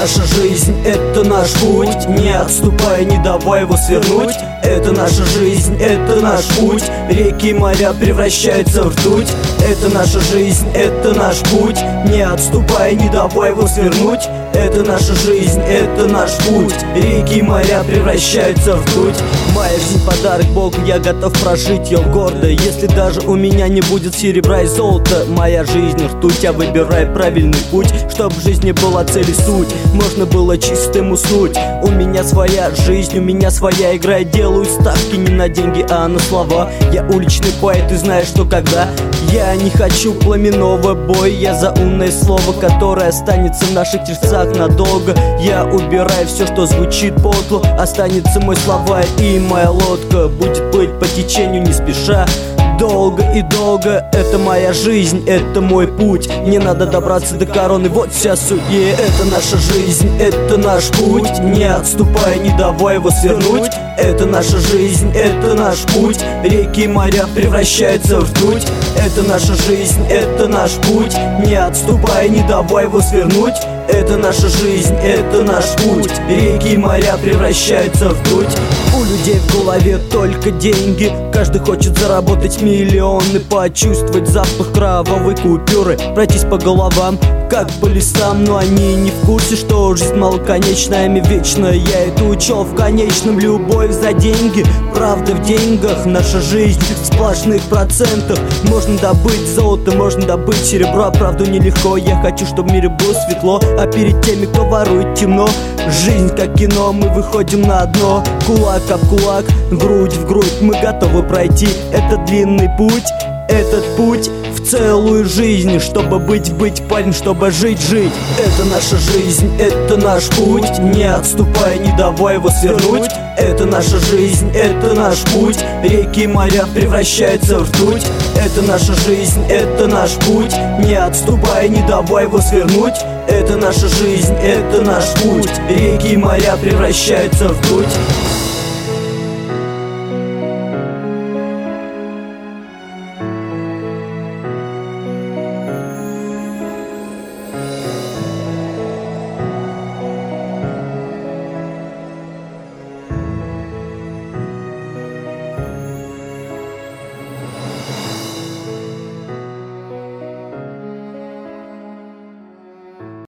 наша жизнь, это наш путь. Не отступай, не давай его свернуть. Это наша жизнь, это наш путь. Реки и моря превращаются в ртуть. Это наша жизнь, это наш путь. Не отступай, не давай его свернуть. Это наша жизнь, это наш путь. Реки и моря превращаются в ртуть. Моя жизнь подарок Богу, я готов прожить ее гордо. Если даже у меня не будет серебра и золота, моя жизнь ртуть, я выбираю правильный путь. Чтоб в жизни была цель и суть, можно было чистым уснуть. У меня своя жизнь, у меня своя игра. Я делаю ставки не на деньги, а на слова. Я уличный поэт и знаю, что когда. Я не хочу пламенного боя, я за умное слово, которое останется в наших сердцах надолго. Я убираю все, что звучит подло. Останется мой словарь и моя лодка будет плыть по течению не спеша. Долго и долго, это моя жизнь, это мой путь. Не надо добраться до короны, вот вся суть. Это наша жизнь, это наш путь. Не отступай, не давай его свернуть. Это наша жизнь, это наш путь. Реки и моря превращаются в ртуть. Это наша жизнь, это наш путь. Не отступай, не давай его свернуть. Это наша жизнь, это наш путь. Реки и моря превращаются в ртуть. У людей в голове только деньги. Каждый хочет заработать миллионы, почувствовать запах кровавой купюры, пройтись по головам, как по лесам. Но они не в курсе, что жизнь малоконечная, ими вечная. Я это учел в конечном. Любовь за деньги, правда в деньгах. Наша жизнь в сплошных процентах. Можно добыть золото, можно добыть серебро. Правду нелегко, я хочу, чтобы в мире было светло. А перед теми, кто ворует, темно. Жизнь как кино, мы выходим на дно. Кулак об кулак, грудь в грудь. Мы готовы пройти этот длинный путь. Этот путь в целую жизнь. Чтобы быть, парень, чтобы жить. Это наша жизнь, это наш путь. Не отступай, не давай его свернуть. Это наша жизнь, это наш путь. Реки и моря превращаются в ртуть. Это наша жизнь, это наш путь. Не отступай, не давай его свернуть. Это наша жизнь, это наш путь. Реки и моря превращаются в ртуть.